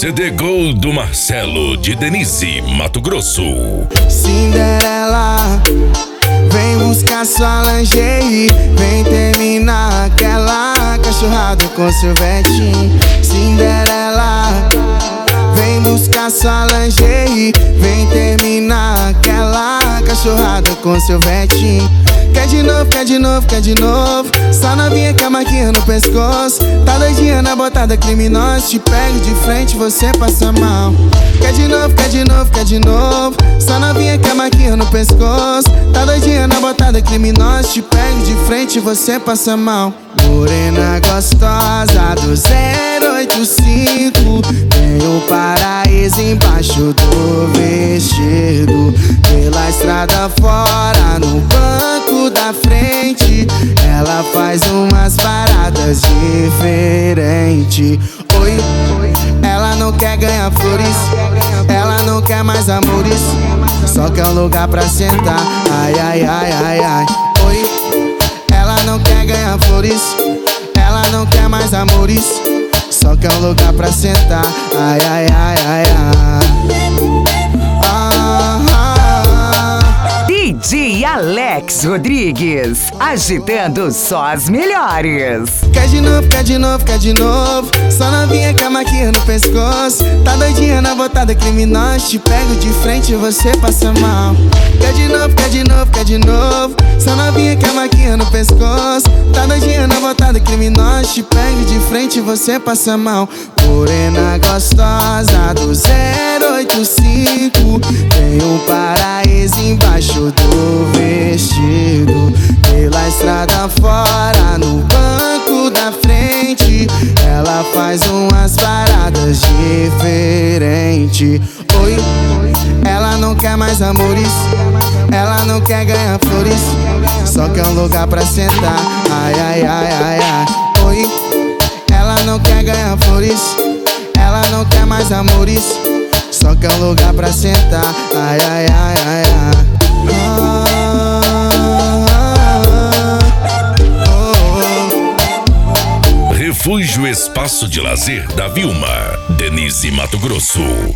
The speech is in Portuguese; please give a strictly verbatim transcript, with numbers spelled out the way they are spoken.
C D Gol do Marcelo, de Denise, Mato Grosso. Cinderela, vem buscar sua lingerie, vem terminar aquela cachorrada com seu vetinho. Cinderela, vem buscar sua lingerie, vem terminar aquela cachorrada com seu vetinho. Quer de novo, quer de novo, quer de novo. Só novinha com a marquinha no pescoço. Tá doidinha na botada criminosa. Te pego de frente, você passa mal. Quer de novo, quer de novo, quer de novo. Só novinha com a marquinha no pescoço. Tá doidinha na botada criminosa. Te pego de frente, você passa mal. Morena gostosa do zero oito cinco, tem o paraíso embaixo do vestido. Pela estrada fora, no banco da frente, ela faz umas paradas diferentes. Oi, ela não quer ganhar flores, ela não quer mais amores, só quer um lugar pra sentar. Ai, ai, ai, ai, ai. Oi, ela não quer ganhar flores, ela não quer mais amores, só quer um lugar pra sentar. Ai, ai, ai, ai, ai. Ah, ah, ah. D J Alex Rodrigues, agitando só as melhores. Quer de novo, quer de novo, quer de novo. Só novinha com a marquinha no pescoço. Tá doidinha na botada criminosa. Te pego de frente, você passa mal. Quer de novo, quer de novo, quer de novo. Só novinha com a marquinha no pescoço. Tá doidinha na botada criminosa. Te pego de frente, você passa mal. Morena gostosa do zero oito cinco, tem um paraíso embaixo do vestido. Pela estrada fora, no banco da frente, ela faz umas paradas diferentes. Oi, ela não quer mais amores, ela não quer ganhar flores, só quer um lugar pra sentar. Ai, ai, ai, ai, ai. Oi, ela não quer ganhar flores, ela não quer mais amores, só quer um lugar pra sentar. Ai, ai, ai, ai, ai. Ah, Refúgio Espaço de Lazer da Vilma, Denise, Mato Grosso.